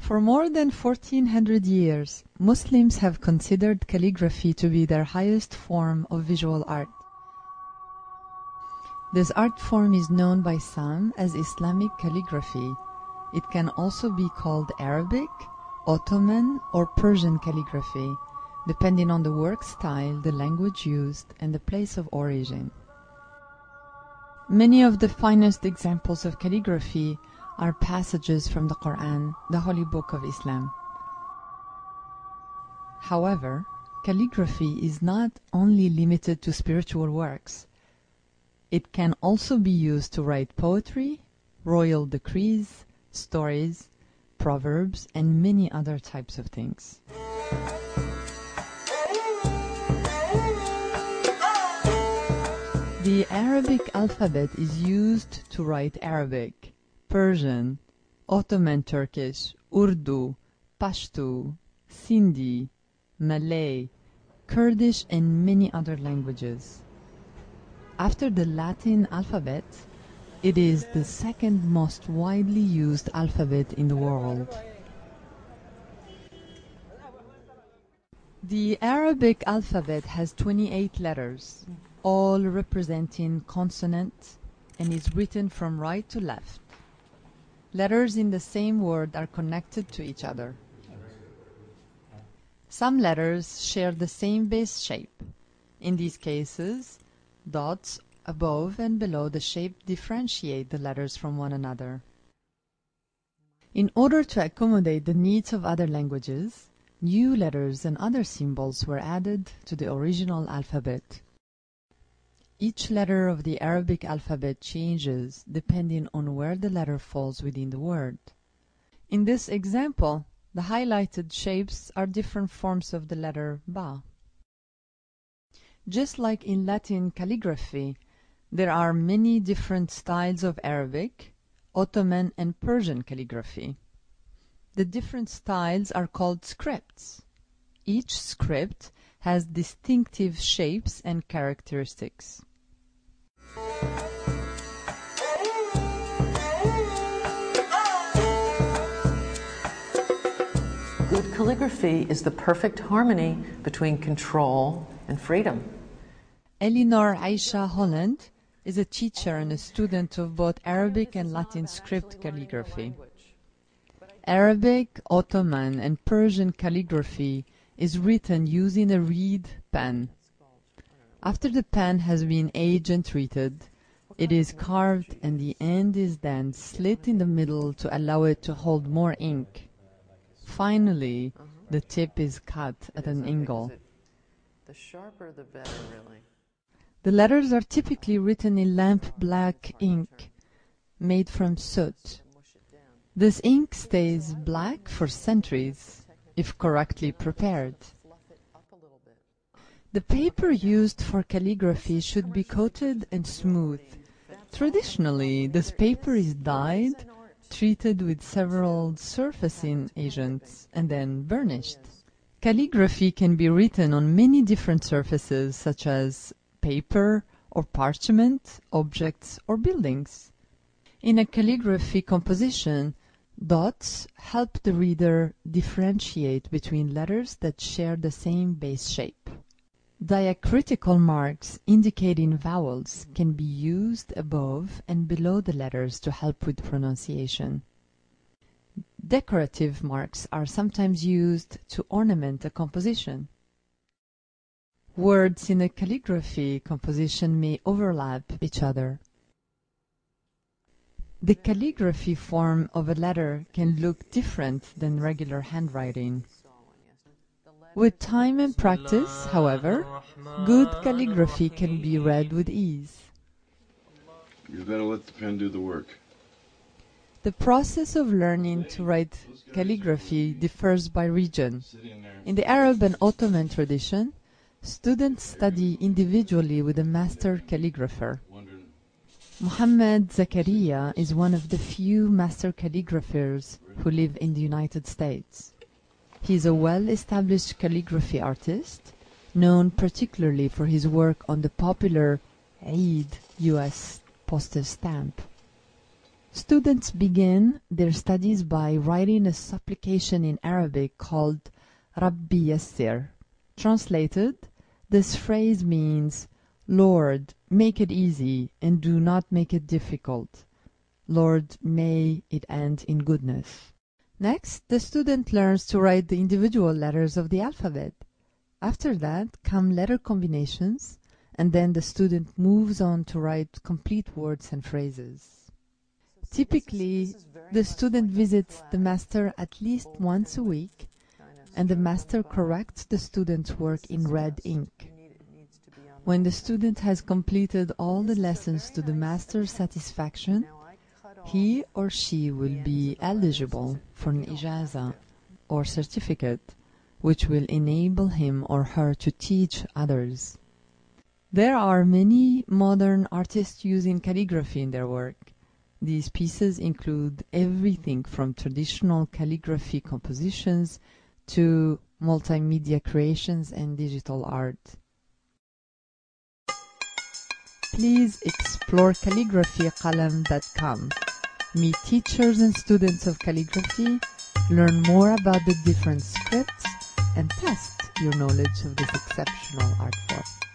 For more than 1400 years, Muslims have considered calligraphy to be their highest form of visual art. This art form is known by some as Islamic calligraphy. It can also be called Arabic, Ottoman, or Persian calligraphy, depending on the work style, the language used, and the place of origin. Many of the finest examples of calligraphy are passages from the Quran, the holy book of Islam. However, calligraphy is not only limited to spiritual works. It can also be used to write poetry, royal decrees, stories, proverbs, and many other types of things. The Arabic alphabet is used to write Arabic, Persian, Ottoman Turkish, Urdu, Pashto, Sindhi, Malay, Kurdish, and many other languages. After the Latin alphabet, it is the second most widely used alphabet in the world. The Arabic alphabet has 28 letters, all representing consonants, and is written from right to left. Letters in the same word are connected to each other. Some letters share the same base shape. In these cases, dots above and below the shape differentiate the letters from one another. In order to accommodate the needs of other languages, new letters and other symbols were added to the original alphabet. Each letter of the Arabic alphabet changes depending on where the letter falls within the word. In this example, the highlighted shapes are different forms of the letter Ba. Just like in Latin calligraphy, there are many different styles of Arabic, Ottoman, and Persian calligraphy. The different styles are called scripts. Each script has distinctive shapes and characteristics. Good calligraphy is the perfect harmony between control and freedom. Elinor Aisha Holland is a teacher and a student of both Arabic and Latin script calligraphy. Arabic, Ottoman, and Persian calligraphy is written using a reed pen. After the pen has been aged and treated, it is carved and the end is then slit in the middle to allow it to hold more ink. Finally, the tip is cut at an angle. The sharper the better, really. The letters are typically written in lamp black ink made from soot. This ink stays black for centuries if correctly prepared. The paper used for calligraphy should be coated and smooth. Traditionally, this paper is dyed, treated with several surfacing agents, and then burnished. Calligraphy can be written on many different surfaces, such as paper or parchment, objects, or buildings. In a calligraphy composition, dots help the reader differentiate between letters that share the same base shape. Diacritical marks indicating vowels can be used above and below the letters to help with pronunciation. Decorative marks are sometimes used to ornament a composition. Words in a calligraphy composition may overlap each other. The calligraphy form of a letter can look different than regular handwriting. With time and practice, however, good calligraphy can be read with ease. You better let the pen do the work. The process of learning to write calligraphy differs by region. In the Arab and Ottoman tradition, students study individually with a master calligrapher. Muhammad Zakaria is one of the few master calligraphers who live in the United States. He is a well-established calligraphy artist, known particularly for his work on the popular Eid U.S. postage stamp. Students begin their studies by writing a supplication in Arabic called Rabbi Yassir. Translated, this phrase means, Lord, make it easy and do not make it difficult. Lord, may it end in goodness. Next, the student learns to write the individual letters of the alphabet. After that come letter combinations, and then the student moves on to write complete words and phrases. Typically, the student visits the master at least once a week, and the master corrects the student's work in red ink. When the student has completed all the lessons to the master's satisfaction, he or she will be eligible for an ijaza or certificate, which will enable him or her to teach others. There are many modern artists using calligraphy in their work. These pieces include everything from traditional calligraphy compositions to multimedia creations and digital art. Please explore calligraphyqalam.com. Meet teachers and students of calligraphy, learn more about the different scripts, and test your knowledge of this exceptional art form.